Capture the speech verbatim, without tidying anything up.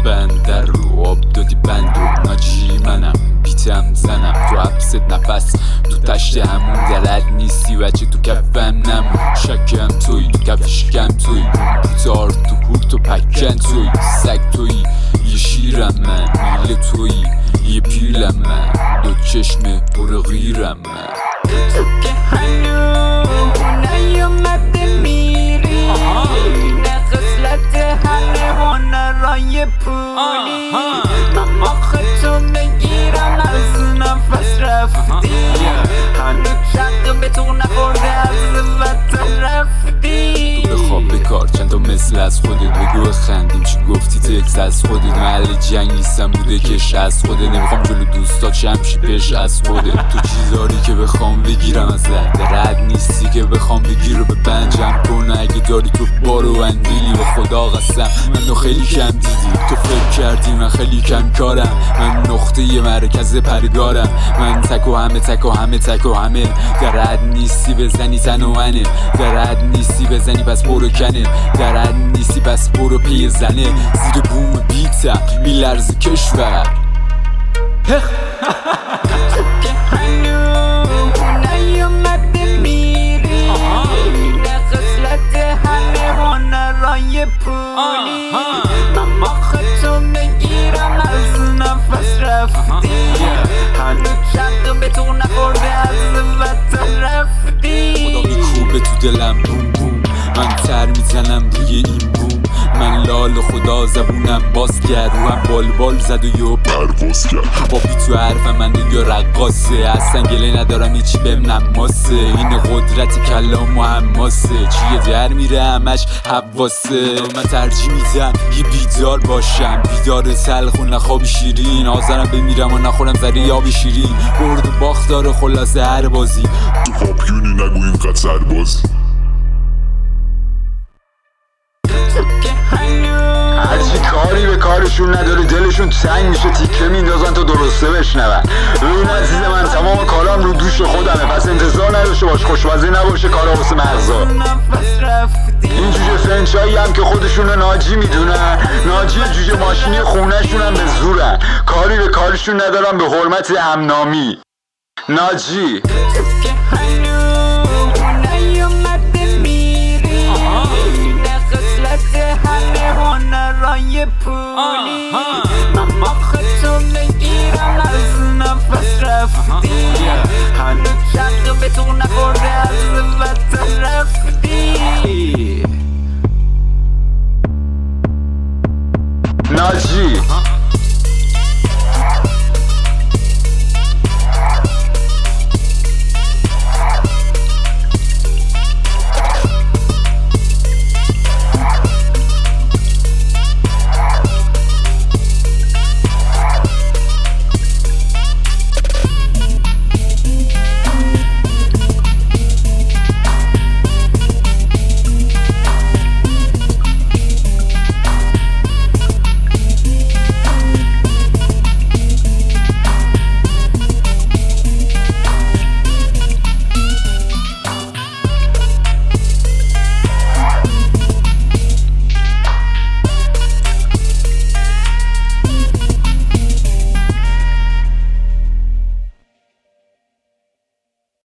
بندر رو آب دادی بند رو ناجی منم بیتم زنم تو حبست نفس تو تشت همون درد نیستی بچه تو کفم نمون شکم توی تو کف شکم توی بیتار تو کور تو پکن توی سگ توی یه شیرم من میل توی یه پیلم من دو چشم پر غیرم من تو که هنوز نیومده میری نه خسلت همه هنرهای پولی من آخه تو بگیرم از نفس رفتی هنوز شق به تو نخورده از وطن رفتی تو بخواب بکار چند تا مثل از خودت بگو خندیم چی گفتی تکس از خودت محل جنگ نیستم بوده کش از خودت نمیخوام جلو دوستا چمشی پیش از خودت تو چیزاری که بخوام بگیرم از رد نیستی که بخوام بگیر به بنجم کنه اگه داری تو بارو اندیلی به خدا قسم منو خیلی کم دیدی تو فکر کردی من خیلی کم کارم من نقطه ی مرکز پرگارم من تک و همه تک و همه تک و همه در رد نیستی بزنی تن و منه در رد نیستی بزنی پس برو کنه در رد نیستی پس برو پی زنه زیر بوم بیتم میلرز کشور تو که هنوز نیومده میری نه خسلت همه هنرهای پولی من آخه تو بگیرم از نفس رفتی هنوز شق به تو نخورده از وطن رفتی خدا میکوبه تو دلم بوم بوم من تر میزنم روی این بوم من لال خدا زبونم باز کرد روحم بال بال زد و یه پرواز کرد با بی تو حرفم من یا رقاصه اصلا گله ندارم هیچی بهم نماسه این قدرت کلام و حماسه چیه در میره همش حواسه من ترجیح میدم یه بیدار باشم بیدار تلخ و نخوابی شیرین آزارم بمیرم و نخورم زره یاب شیرین برد و باخت داره خلاصه هر بازی تو پاپیونی نگو اینقدر سربازی هرچی کاری به کارشون نداره دلشون تنگ میشه تیکه میندازن تا درسته بشنون. ببین عزیز من تمام کارام رو دوش خودمه پس انتظار نداشته باش خوشمزه نباشه کارا واسه مغزا. این جوجه فرنچایی هم که خودشون ناجی میدونن ناجی جوجه ماشینی خونهشون هم به زورن کاری به کارشون ندارن به حرمت همنامی ناجی. هنرهای پولی من آخه تو بگیرم از نفس رفتی هنوز شق به تو نخورده از وطن رفتی ناجی.